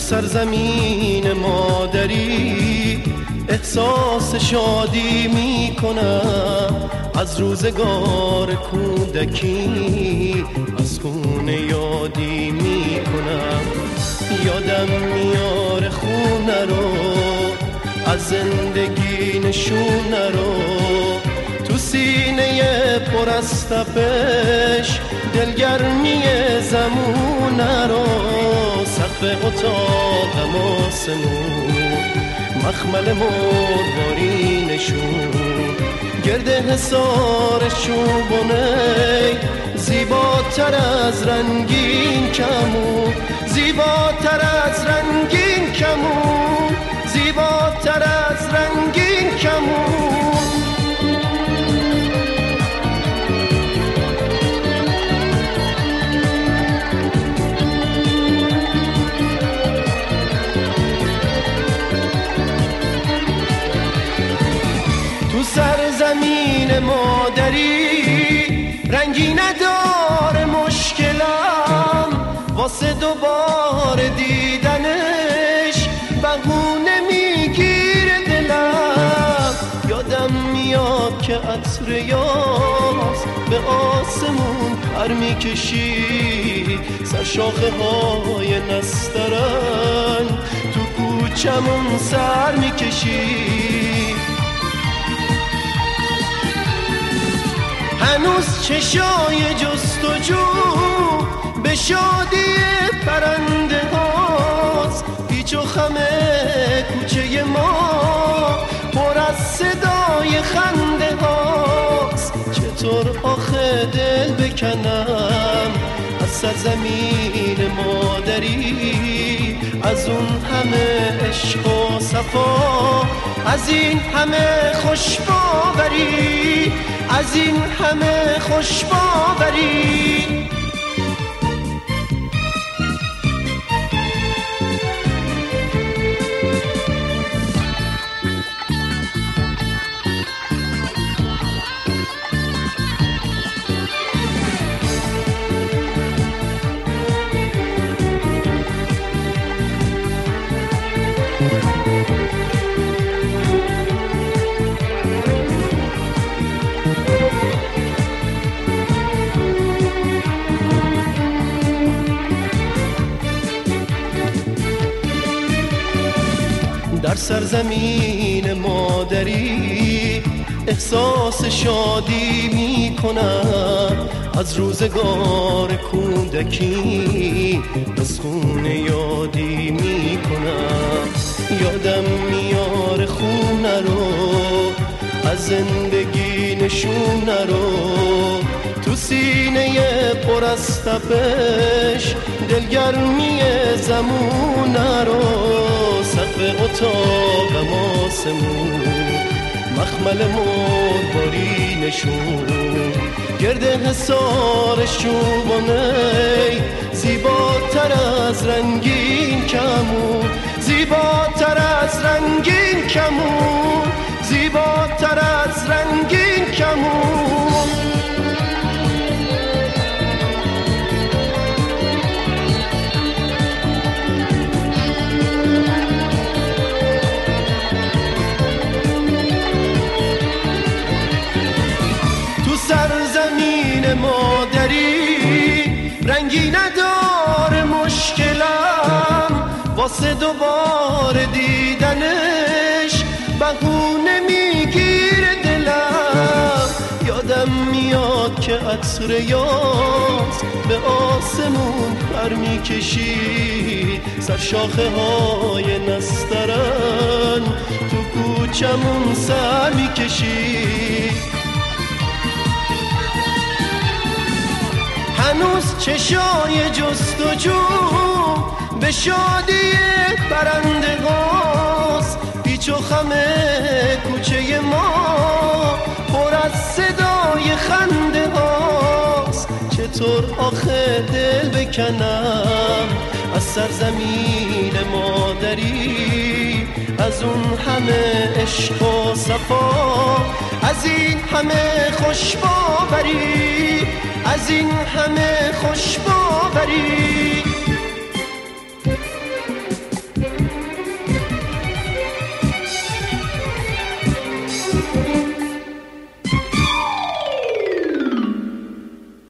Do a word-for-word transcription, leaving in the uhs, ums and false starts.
سرزمین مادری احساس شادی می کنم، از روزگار کودکی از خونه یادی می کنم. یادم میاره خونه رو، از زندگی نشونه رو، تو سینه پر از تپش دلگرمی زمونه رو. سقف اتاقم آسمون، مخمل مروارینشون، گرد حصار چوبونه، زیباتر از رنگین کمون، زیباتر از رنگین کمون، زیباتر از رنگین کمون. سرزمین مادری رنگی نداره مشکلم، واسه دوباره دیدنش بهونه میگیره دلم. یادم میاد که عطر یاس به آسمون پر میکشی، سر شاخه های نسترن تو کوچمون سر میکشی. هنوز چشای جستجو به شادی پرنده هاست، پیچ و خم کوچه ما پر از صدای خنده هاست. چطور آخه دل بکنم از سرزمین مادری، از اون همه عشق و صفا، از این همه خوشباوری، از این همه خوشباوری. در سرزمین مادری احساس شادی می کنم، از روزگار کودکی از خونه یادی می کنم. یادم میاره خونه رو، از زندگی نشونه رو، تو سینه پر از تپش دلگرمی زمونه رو. سقف اتاقم آسمون، مخمل مروارینشون، گرد حصار چوبونه، زیباتر از رنگین کمون، زیباتر از رنگین کمون، زیباتر از رنگین کمون. سرزمین مادری رنگی نداره مشکلم، واسه دوباره دیدنش بهونه میگیره دلم. یادم میاد که عطر یاس به آسمون پر میکشی، سر شاخه های نسترن تو کوچمون سر میکشی. هنوز چشای جستجو به شادی پرنده هاست، پیچ و خم کوچه ما پر از صدای خنده هاست. چطور آخه دل بکنم از سرزمین مادری، از اون همه عشق و صفا، از این همه خوشباوری، از این همه خوشباوری.